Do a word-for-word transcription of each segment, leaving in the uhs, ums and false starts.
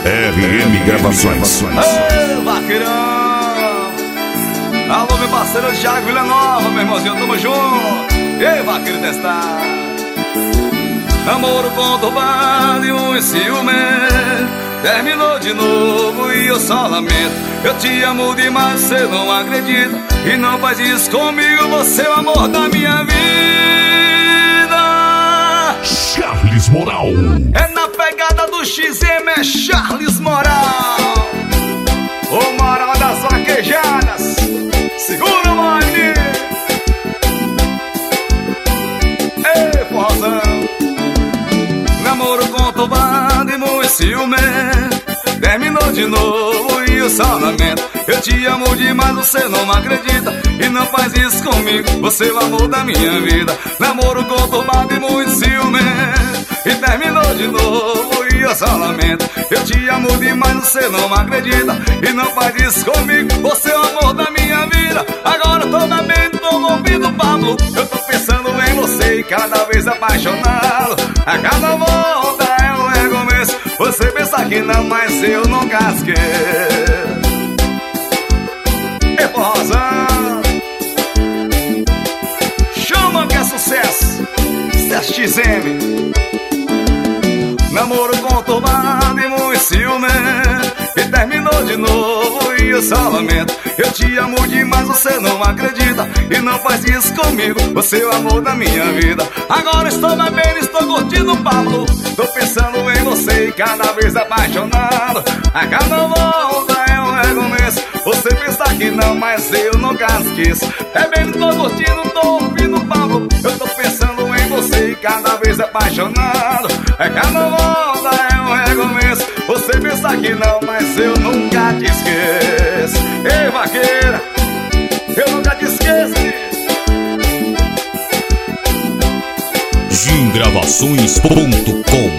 R M Gravações. Ei, vaqueirão! Alô, meu parceiro Thiago Villanova, meu irmãozinho, tamo junto. Ei, vaqueiro testar. Namoro conturbado e muito ciumento, terminou de novo e eu só lamento. Eu te amo demais, você não acredita. E não faz isso comigo, você é o amor da minha vida. Charles Moral. É na pegada do X M, é Charles Moral. O Moral das vaquejadas. Segura, mãe. Ei, forrozão. Namoro conturbado e muito ciumento, terminou de novo e eu só lamento. Eu te amo demais, você não acredita. E não faz isso comigo, você é o amor da minha vida. Namoro conturbado e muito ciumento, e terminou de novo e eu só lamento. Eu te amo demais, você não acredita. E não faz isso comigo, você é o amor da minha vida. Agora eu tô na mente, tô ouvindo Pablo. Eu tô pensando em você e cada vez apaixonado. A cada volta é um recomeço. Você pensa que não, mas eu não casquei. Ei, forrozão, chama que é sucesso. X M. Namoro conturbado e muito ciumento, e terminou de novo e eu só lamento. Eu te amo demais, você não acredita. E não faz isso comigo, você é o amor da minha vida. Agora estou bebendo, estou curtindo o Pablo. Tô pensando em você e cada vez apaixonado. A cada volta é um recomeço. Você pensa que não, mas eu nunca esqueço. Bebendo, tô curtindo, tô ouvindo o Pablo. Eu tô pensando em você e cada vez apaixonado. A cada volta é um recomeço. Você pensa que não, mas eu nunca te esqueço. Ei, vaqueira, eu nunca te esqueço. Jim Gravações ponto com.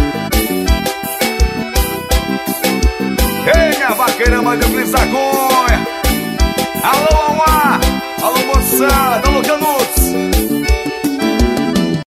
Ei, minha vaqueira, mãe do Cris Cunha. Alô, Almar, alô, moçada, alô, Canu.